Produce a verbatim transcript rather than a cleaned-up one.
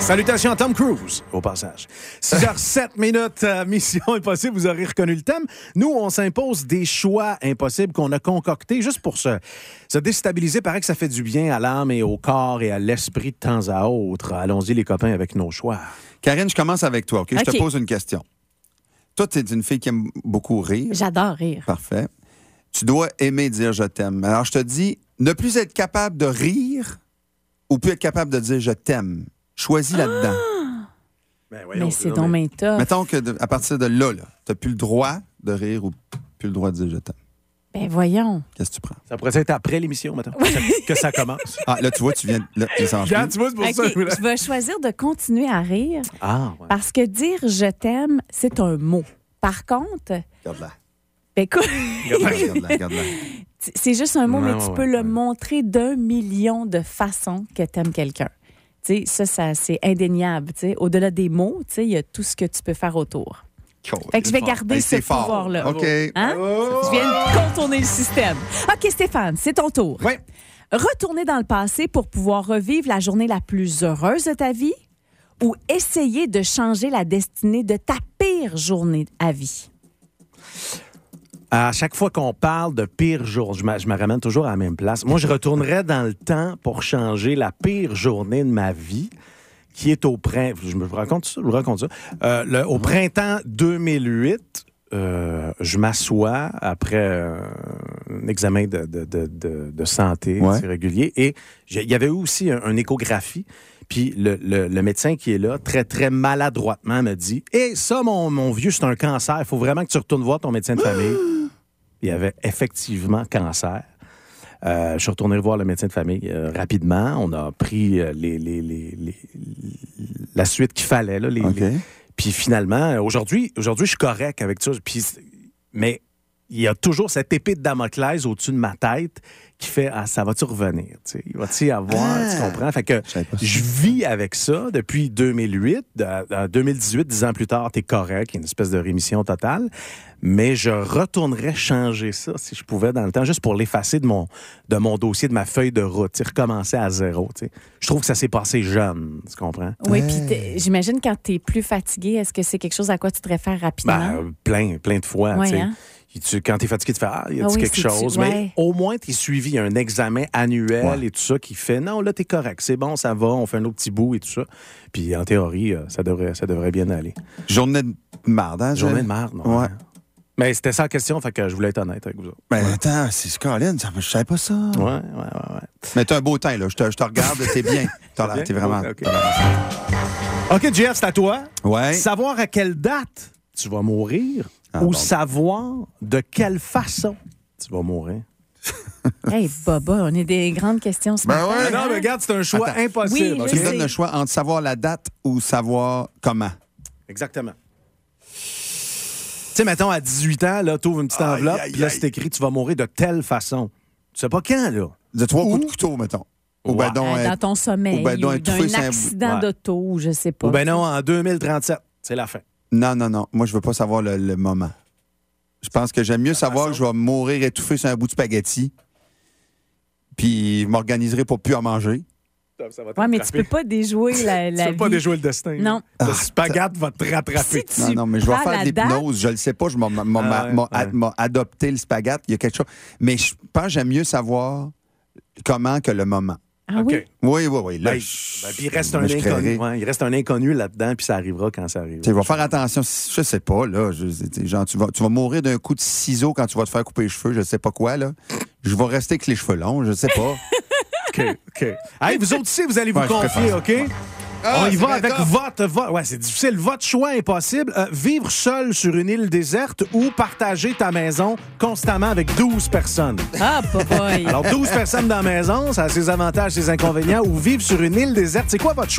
Salutations à Tom Cruise, au passage. six heures sept minutes, euh, Mission Impossible, vous aurez reconnu le thème. Nous, on s'impose des choix impossibles qu'on a concoctés juste pour se, se déstabiliser. Paraît que ça fait du bien à l'âme et au corps et à l'esprit de temps à autre. Allons-y, les copains, avec nos choix. Karine, je commence avec toi, OK? Je OK. te pose une question. Toi, tu es une fille qui aime beaucoup rire. J'adore rire. Parfait. Tu dois aimer dire « je t'aime ». Alors, je te dis, ne plus être capable de rire ou plus être capable de dire « je t'aime ». Choisis là-dedans. Ben, voyons, Mais c'est non, donc mais- bien tough. Mettons que de- à partir de là, là tu n'as plus le droit de rire ou plus le droit de dire « je t'aime Ben voyons. ». Qu'est-ce que tu prends? Ça pourrait être après l'émission, maintenant, que, que ça commence. Ah, là, tu vois, tu viens... Là, il s'en Regarde, fout. tu vois, c'est pour OK, ça. que- je vais choisir de continuer à rire Ah, ouais. parce que dire je t'aime, c'est un mot. Par contre, Regarde-la. ben écoute, Regarde-la, regarde-la, regarde-la. c'est juste un mot, Ouais, mais tu ouais, peux ouais, le ouais. montrer d'un million de façons que t'aimes quelqu'un. Tu sais, ça, ça c'est indéniable. Tu sais, au-delà des mots, tu sais, il y a tout ce que tu peux faire autour. Fait que je vais garder Hey, ce c'est fort. pouvoir-là. OK. Hein? Je viens de contourner le système. OK, Stéphane, c'est ton tour. Oui. Retourner dans le passé pour pouvoir revivre la journée la plus heureuse de ta vie ou essayer de changer la destinée de ta pire journée à vie? À chaque fois qu'on parle de pire jour, je me, je me ramène toujours à la même place. Moi, je retournerais dans le temps pour changer la pire journée de ma vie, qui est au printemps. Je me raconte ça, je vous raconte ça. Euh, le- au printemps deux mille huit, euh, je m'assois après euh, un examen de, de, de, de, de santé Ouais. assez régulier et j'ai- il y avait eu aussi un, une échographie. Puis le, le, le médecin qui est là, très, très maladroitement, me dit « Hé, ça, mon, mon vieux, c'est un cancer. Il faut vraiment que tu retournes voir ton médecin de famille. » Il y avait effectivement cancer. Euh, je suis retourné voir le médecin de famille euh, rapidement. On a pris euh, les, les, les, les- la suite qu'il fallait. Là, les, OK. les- Puis finalement, euh, aujourd'hui, aujourd'hui, je suis correct avec ça. Puis, mais il y a toujours cette épée de Damoclès au-dessus de ma tête qui fait « Ah, ça va-tu revenir? » Tu sais, il va-tu y avoir? Ah! Tu comprends? Fait que Je savais pas ça. je vis avec ça depuis deux mille huit. En deux mille dix-huit, dix ans plus tard, t'es correct. Il y a une espèce de rémission totale. Mais je retournerais changer ça si je pouvais dans le temps, juste pour l'effacer de mon, de mon dossier, de ma feuille de route. Tu sais, recommencer à zéro. Tu sais. Je trouve que ça s'est passé jeune. Tu comprends? Oui, puis t'es- j'imagine quand tu es plus fatigué, est-ce que c'est quelque chose à quoi tu te réfères rapidement? Ben, euh, plein, plein de fois. Ouais, tu sais. hein? Tu- quand tu es fatigué, tu fais Ah, y a Ah oui, quelque c'est-tu- chose. ouais. Mais au moins, tu es suivi. Il y a un examen annuel Ouais. et tout ça qui fait non, là, tu es correct. C'est bon, ça va. On fait un autre petit bout et tout ça. Puis en théorie, euh, ça devrait, ça devrait bien aller. Journée de marde, hein? Journée je- de marde, non? Ouais. Mais c'était ça la question, fait que je voulais être honnête avec vous autres. Ben, attends, c'est Colin, ça- je savais pas ça. Ouais, ouais, ouais, ouais. Mais t'as un beau teint, là. Je te, je te regarde, t'es bien. T'as l'air- bien? T'es vraiment... Ok. t'as l'air- OK, Jeff, c'est à toi. Ouais. Savoir à quelle date tu vas mourir Ah, ou bon. savoir de quelle façon tu vas mourir. Hey, Baba, on est des grandes questions ce Ben matin. ouais. Ah non, mais regarde, c'est un choix Attends. impossible. Oui, OK? Tu me sais. donnes le choix entre savoir la date ou savoir comment. Exactement. Tu sais, mettons, à dix-huit ans, là, t'ouvres une petite Aïe, enveloppe, aïe, puis là, aïe. c'est écrit, tu vas mourir de telle façon. Tu sais pas quand, là. De trois Ou- coups de couteau, mettons. Ou Ouais. ben donc, Euh, euh, dans ton sommeil, ou ben donc ou étouffer d'un sur un- accident Ouais. d'auto, ou je sais pas. Ou ben non, en deux mille trente-sept, c'est la fin. Non, non, non. Moi, je veux pas savoir le, le moment. Je pense que j'aime mieux savoir façon. que je vais mourir étouffé sur un bout de spaghetti, puis je m'organiserai pour plus en manger. Ça va Ouais, mais tu peux pas déjouer la, Tu la peux pas vie. déjouer le destin. là. Non. Le spaghette va te rattraper. Si tu Non, non, mais je vais prends faire la de date, l'hypnose. Je le sais pas, je m'a- m'a m'a- Ah ouais, m'a- ouais. m'a adopté le spaghette. Il y a quelque chose. Mais je pense que j'aime mieux savoir comment que le moment. Ah OK. oui? Oui, oui, oui. Là, Ben, je- ben, puis il reste un moi, je inconnu. créerais. Ouais, il reste un inconnu là-dedans, puis ça arrivera quand ça arrive. Tu sais, je vais faire attention. si- Je sais pas, là. Je, tu sais, genre, tu, vas, tu vas mourir d'un coup de ciseau quand tu vas te faire couper les cheveux, je sais pas quoi, là. Je vais rester avec les cheveux longs, je sais pas. OK, OK. Hey, vous autres aussi, vous allez vous Ouais, je confier, préfère OK? Ah, On y c'est va bien avec tough. votre... vo- Ouais, c'est difficile. Votre choix impossible. Euh, vivre seul sur une île déserte ou partager ta maison constamment avec douze personnes. Ah, boy. Alors, douze personnes dans la maison, ça a ses avantages, ses inconvénients. Ou vivre sur une île déserte, c'est quoi votre choix?